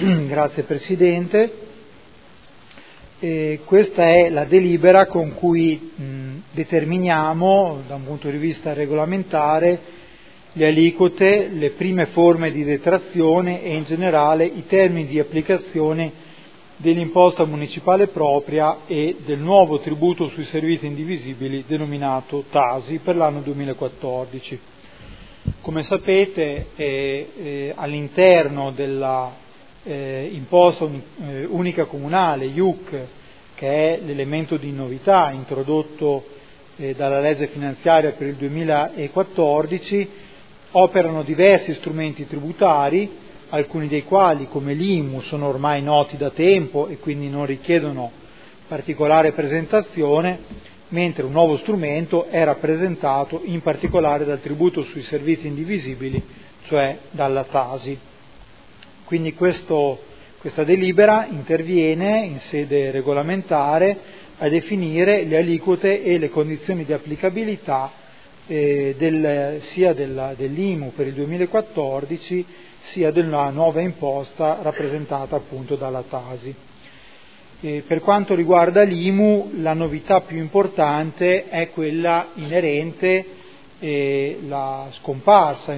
Grazie Presidente. Questa è la delibera con cui determiniamo, da un punto di vista regolamentare, le aliquote, le prime forme di detrazione e in generale i termini di applicazione dell'imposta municipale propria e del nuovo tributo sui servizi indivisibili denominato TASI per l'anno 2014. Come sapete, all'interno della imposta unica comunale, IUC, che è l'elemento di novità introdotto dalla legge finanziaria per il 2014, operano diversi strumenti tributari, alcuni dei quali, come l'IMU, sono ormai noti da tempo e quindi non richiedono particolare presentazione, mentre un nuovo strumento è rappresentato in particolare dal tributo sui servizi indivisibili, cioè dalla TASI. Quindi questa delibera interviene in sede regolamentare a definire le aliquote e le condizioni di applicabilità sia dell'IMU per il 2014 sia della nuova imposta rappresentata appunto dalla TASI. Per quanto riguarda l'IMU, la novità più importante è quella inerente la scomparsa,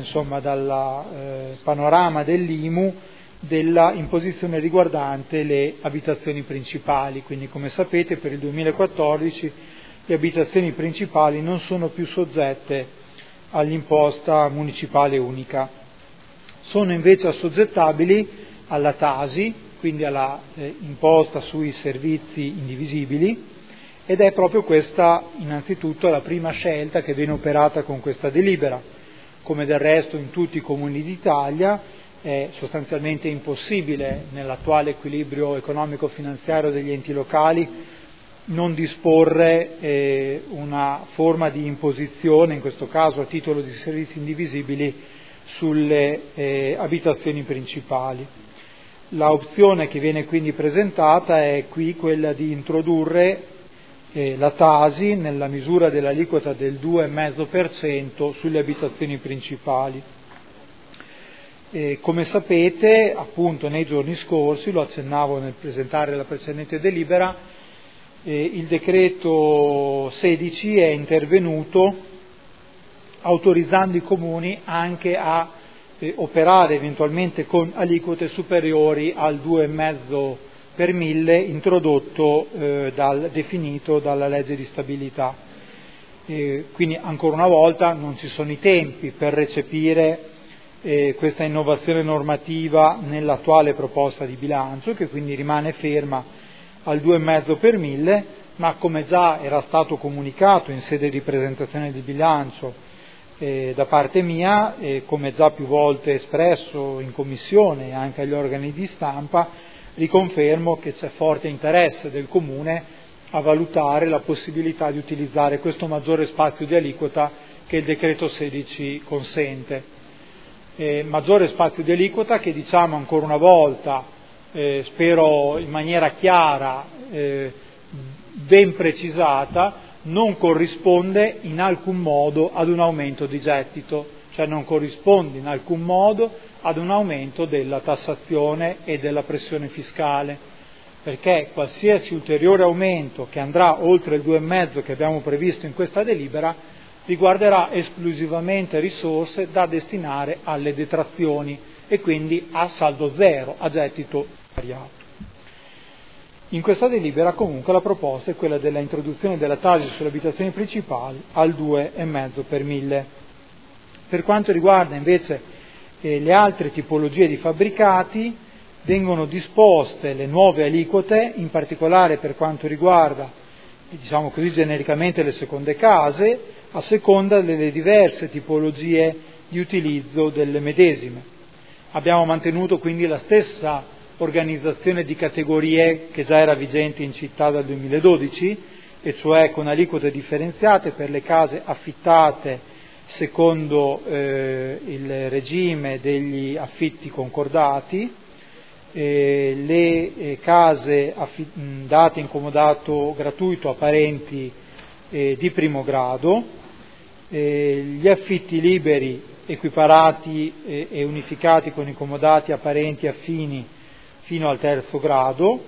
dal panorama dell'IMU della imposizione riguardante le abitazioni principali. Quindi, come sapete, per il 2014 le abitazioni principali non sono più soggette all'imposta municipale unica. Sono invece assoggettabili alla TASI, quindi alla imposta sui servizi indivisibili, ed è proprio questa innanzitutto la prima scelta che viene operata con questa delibera. Come del resto in tutti i comuni d'Italia è sostanzialmente impossibile nell'attuale equilibrio economico-finanziario degli enti locali non disporre una forma di imposizione, in questo caso a titolo di servizi indivisibili, sulle abitazioni principali. La opzione che viene quindi presentata è qui quella di introdurre la TASI nella misura dell'aliquota del 2,5% sulle abitazioni principali. Come sapete, appunto nei giorni scorsi, lo accennavo nel presentare la precedente delibera, il decreto 16 è intervenuto autorizzando i comuni anche a operare eventualmente con aliquote superiori al 2,5 per mille introdotto definito dalla legge di stabilità. Quindi ancora una volta non ci sono i tempi per recepire questa innovazione normativa nell'attuale proposta di bilancio, che quindi rimane ferma al 2,5 per mille, ma come già era stato comunicato in sede di presentazione di bilancio da parte mia, come già più volte espresso in commissione e anche agli organi di stampa, riconfermo che c'è forte interesse del Comune a valutare la possibilità di utilizzare questo maggiore spazio di aliquota che il decreto 16 consente. Maggiore spazio di aliquota che, diciamo ancora una volta, spero in maniera chiara, ben precisata, non corrisponde in alcun modo ad un aumento di gettito, cioè non corrisponde in alcun modo ad un aumento della tassazione e della pressione fiscale, perché qualsiasi ulteriore aumento che andrà oltre il 2,5 che abbiamo previsto in questa delibera riguarderà esclusivamente risorse da destinare alle detrazioni e quindi a saldo zero, a gettito variato. In questa delibera comunque la proposta è quella della introduzione della TASI sulle abitazioni principali al 2,5 per mille. Per quanto riguarda invece le altre tipologie di fabbricati, vengono disposte le nuove aliquote, in particolare per quanto riguarda, diciamo così genericamente, le seconde case, a seconda delle diverse tipologie di utilizzo delle medesime. Abbiamo mantenuto quindi la stessa organizzazione di categorie che già era vigente in città dal 2012, e cioè con aliquote differenziate per le case affittate secondo il regime degli affitti concordati, le case date in comodato gratuito a parenti di primo grado, gli affitti liberi equiparati e unificati con i comodati a parenti affini fino al terzo grado,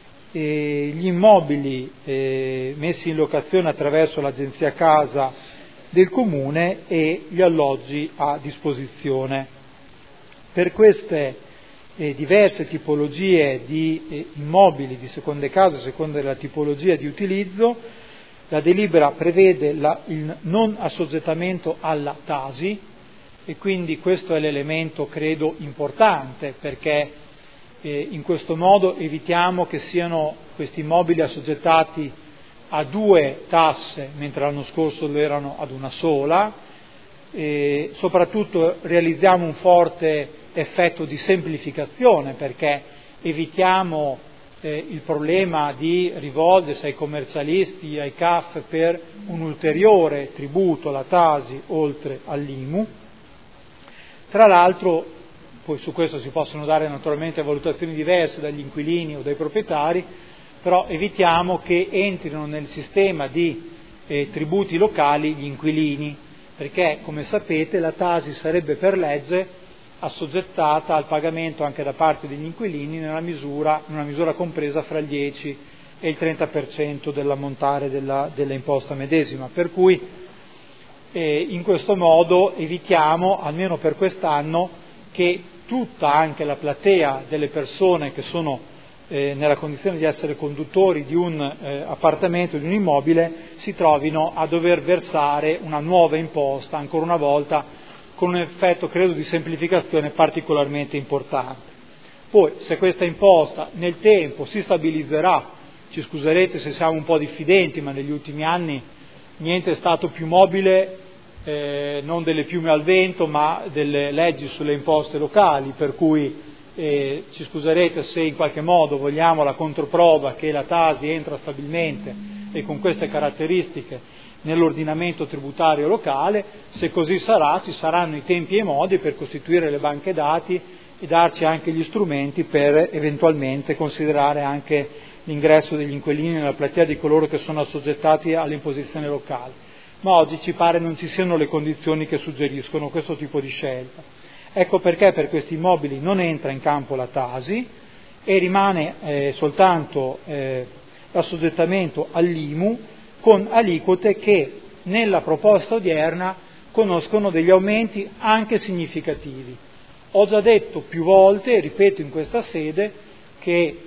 e gli immobili messi in locazione attraverso l'agenzia casa del comune e gli alloggi a disposizione. Per queste diverse tipologie di immobili di seconde case, a seconda della tipologia di utilizzo, la delibera prevede il non assoggettamento alla Tasi, e quindi questo è l'elemento credo importante, perché in questo modo evitiamo che siano questi immobili assoggettati a 2 tasse, mentre l'anno scorso lo erano ad una sola, e soprattutto realizziamo un forte effetto di semplificazione, perché evitiamo il problema di rivolgersi ai commercialisti, ai CAF per un ulteriore tributo alla Tasi oltre all'IMU. Tra l'altro, poi su questo si possono dare naturalmente valutazioni diverse dagli inquilini o dai proprietari, però evitiamo che entrino nel sistema di tributi locali gli inquilini, perché come sapete la Tasi sarebbe per legge assoggettata al pagamento anche da parte degli inquilini in una misura compresa fra il 10 e il 30% dell'ammontare della imposta medesima, per cui in questo modo evitiamo, almeno per quest'anno, che tutta anche la platea delle persone che sono nella condizione di essere conduttori di un appartamento, di un immobile, si trovino a dover versare una nuova imposta, ancora una volta, con un effetto, credo, di semplificazione particolarmente importante. Poi, se questa imposta nel tempo si stabilizzerà, ci scuserete se siamo un po' diffidenti, ma negli ultimi anni niente è stato più mobile, non delle piume al vento, ma delle leggi sulle imposte locali, per cui ci scuserete se in qualche modo vogliamo la controprova che la Tasi entra stabilmente e con queste caratteristiche nell'ordinamento tributario locale. Se così sarà, ci saranno i tempi e i modi per costituire le banche dati e darci anche gli strumenti per eventualmente considerare anche l'ingresso degli inquilini nella platea di coloro che sono assoggettati all'imposizione locale. Ma oggi ci pare non ci siano le condizioni che suggeriscono questo tipo di scelta. Ecco perché per questi immobili non entra in campo la Tasi e rimane soltanto l'assoggettamento all'IMU, con aliquote che nella proposta odierna conoscono degli aumenti anche significativi. Ho già detto più volte, e ripeto in questa sede, che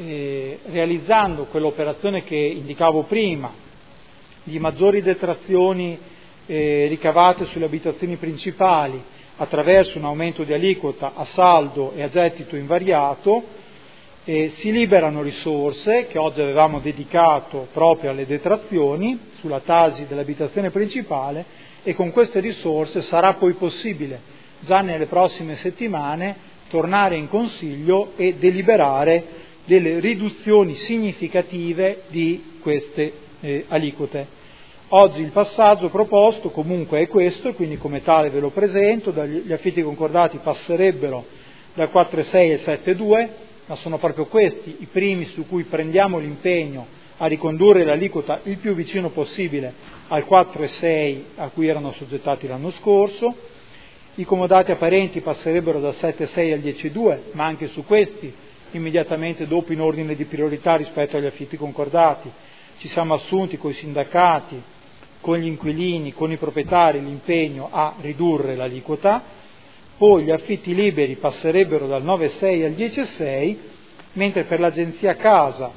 realizzando quell'operazione che indicavo prima, di maggiori detrazioni ricavate sulle abitazioni principali attraverso un aumento di aliquota a saldo e a gettito invariato, si liberano risorse che oggi avevamo dedicato proprio alle detrazioni sulla Tasi dell'abitazione principale, e con queste risorse sarà poi possibile già nelle prossime settimane tornare in Consiglio e deliberare delle riduzioni significative di queste aliquote. Oggi il passaggio proposto comunque è questo, e quindi come tale ve lo presento. Gli affitti concordati passerebbero dal 4,6 al 7,2, ma sono proprio questi i primi su cui prendiamo l'impegno a ricondurre l'aliquota il più vicino possibile al 4,6 a cui erano assoggettati l'anno scorso. I comodati apparenti passerebbero dal 7,6 al 10,2, ma anche su questi immediatamente dopo, in ordine di priorità rispetto agli affitti concordati, ci siamo assunti con i sindacati, con gli inquilini, con i proprietari l'impegno a ridurre l'aliquota. Poi gli affitti liberi passerebbero dal 9,6 al 10,6, mentre per l'agenzia casa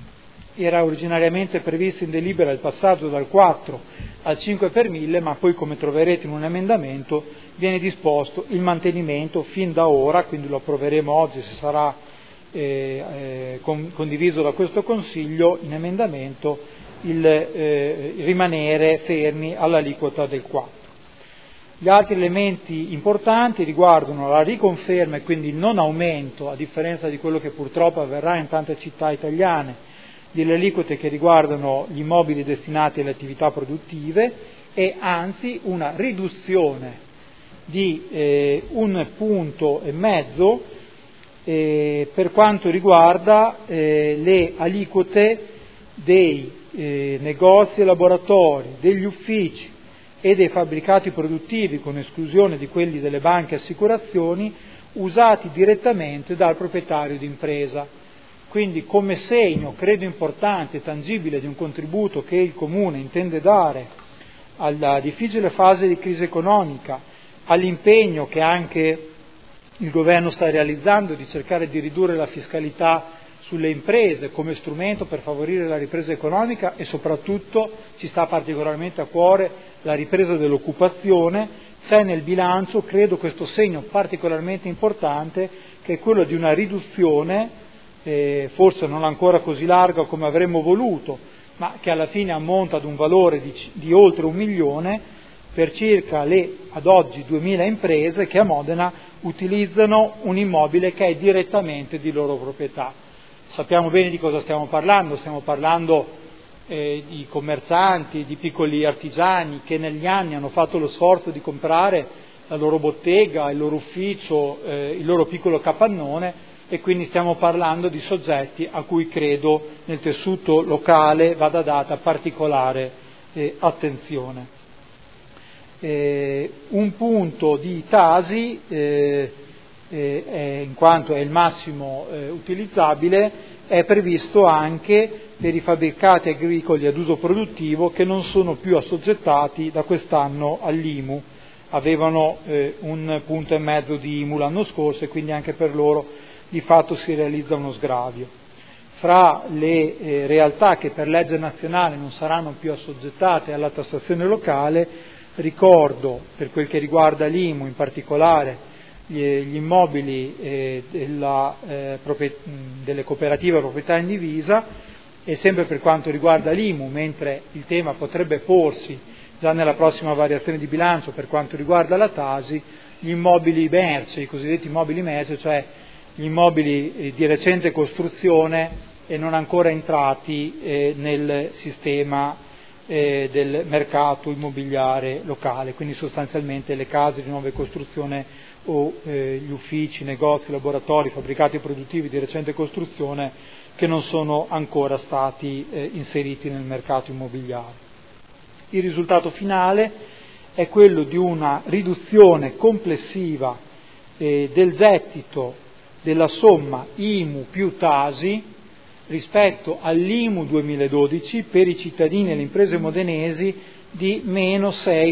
era originariamente previsto in delibera il passaggio dal 4 al 5 per 1000, ma poi, come troverete in un emendamento, viene disposto il mantenimento fin da ora, quindi lo approveremo oggi se sarà condiviso da questo Consiglio in emendamento, il rimanere fermi all'aliquota del 4. Gli altri elementi importanti riguardano la riconferma e quindi il non aumento, a differenza di quello che purtroppo avverrà in tante città italiane, delle aliquote che riguardano gli immobili destinati alle attività produttive, e anzi una riduzione di 1,5 punti per quanto riguarda le aliquote dei negozi e laboratori, degli uffici e dei fabbricati produttivi, con esclusione di quelli delle banche e assicurazioni, usati direttamente dal proprietario d'impresa. Quindi come segno, credo importante e tangibile di un contributo che il Comune intende dare alla difficile fase di crisi economica, all'impegno che anche il Governo sta realizzando di cercare di ridurre la fiscalità sulle imprese come strumento per favorire la ripresa economica e soprattutto ci sta particolarmente a cuore la ripresa dell'occupazione, c'è nel bilancio, credo, questo segno particolarmente importante che è quello di una riduzione, forse non ancora così larga come avremmo voluto, ma che alla fine ammonta ad un valore di oltre 1 milione per circa le ad oggi 2000 imprese che a Modena utilizzano un immobile che è direttamente di loro proprietà. Sappiamo bene di cosa stiamo parlando di commercianti, di piccoli artigiani che negli anni hanno fatto lo sforzo di comprare la loro bottega, il loro ufficio, il loro piccolo capannone e quindi stiamo parlando di soggetti a cui credo nel tessuto locale vada data particolare attenzione. Un punto di Tasi, in quanto è il massimo utilizzabile, è previsto anche per i fabbricati agricoli ad uso produttivo che non sono più assoggettati da quest'anno all'IMU, avevano 1,5 punti di IMU l'anno scorso e quindi anche per loro di fatto si realizza uno sgravio. Fra le realtà che per legge nazionale non saranno più assoggettate alla tassazione locale, ricordo, per quel che riguarda l'IMU in particolare, gli immobili delle cooperative a proprietà indivisa e sempre per quanto riguarda l'IMU, mentre il tema potrebbe porsi già nella prossima variazione di bilancio per quanto riguarda la Tasi, gli immobili merce, i cosiddetti immobili merce, cioè gli immobili di recente costruzione e non ancora entrati nel sistema del mercato immobiliare locale, quindi sostanzialmente le case di nuova costruzione o gli uffici, negozi, laboratori, fabbricati produttivi di recente costruzione che non sono ancora stati inseriti nel mercato immobiliare. Il risultato finale è quello di una riduzione complessiva del gettito della somma IMU più Tasi rispetto all'IMU 2012 per i cittadini e le imprese modenesi di meno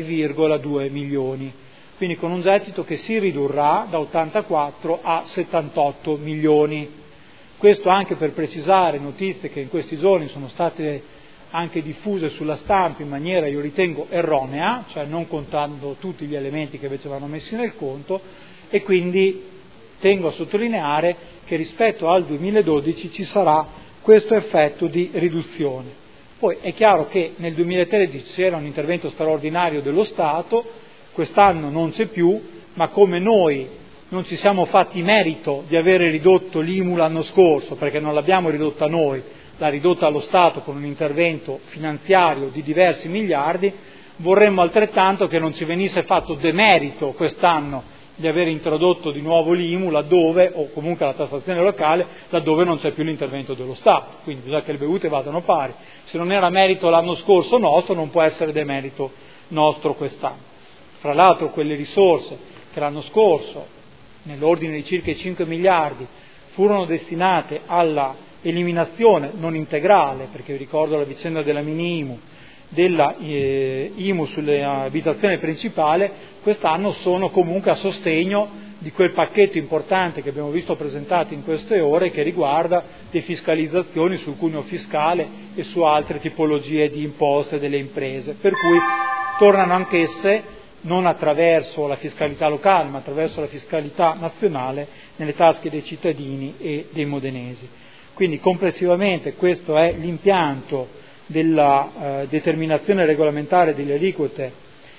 6,2 milioni, quindi con un gettito che si ridurrà da 84 a 78 milioni. Questo anche per precisare notizie che in questi giorni sono state anche diffuse sulla stampa in maniera, io ritengo, erronea, cioè non contando tutti gli elementi che invece vanno messi nel conto, e quindi tengo a sottolineare che rispetto al 2012 ci sarà questo effetto di riduzione. Poi è chiaro che nel 2013 c'era un intervento straordinario dello Stato, quest'anno non c'è più, ma come noi non ci siamo fatti merito di avere ridotto l'IMU l'anno scorso, perché non l'abbiamo ridotta noi, l'ha ridotta lo Stato con un intervento finanziario di diversi miliardi, vorremmo altrettanto che non ci venisse fatto demerito quest'anno di aver introdotto di nuovo l'IMU laddove, o comunque la tassazione locale, laddove non c'è più l'intervento dello Stato, quindi bisogna che le bevute vadano pari. Se non era merito l'anno scorso nostro, non può essere demerito nostro quest'anno. Fra l'altro quelle risorse che l'anno scorso, nell'ordine di circa 5 miliardi, furono destinate alla eliminazione non integrale, perché vi ricordo la vicenda della mini IMU, della IMU sulle abitazioni principali, quest'anno sono comunque a sostegno di quel pacchetto importante che abbiamo visto presentato in queste ore che riguarda defiscalizzazioni sul cuneo fiscale e su altre tipologie di imposte delle imprese, per cui tornano anch'esse non attraverso la fiscalità locale ma attraverso la fiscalità nazionale nelle tasche dei cittadini e dei modenesi. Quindi complessivamente questo è l'impianto della determinazione regolamentare delle aliquote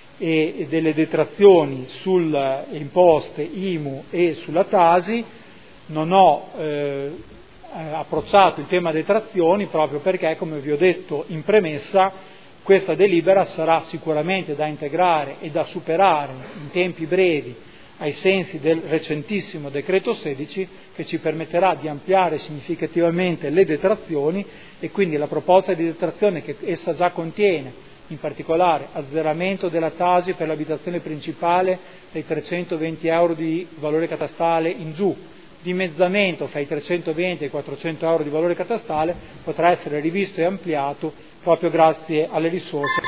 e delle detrazioni sulle imposte IMU e sulla Tasi. Non ho approcciato il tema detrazioni proprio perché, come vi ho detto in premessa, questa delibera sarà sicuramente da integrare e da superare in tempi brevi ai sensi del recentissimo decreto 16 che ci permetterà di ampliare significativamente le detrazioni e quindi la proposta di detrazione che essa già contiene in particolare azzeramento della Tasi per l'abitazione principale dai 320 euro di valore catastale in giù, dimezzamento fra i 320 e i 400 euro di valore catastale, potrà essere rivisto e ampliato proprio grazie alle risorse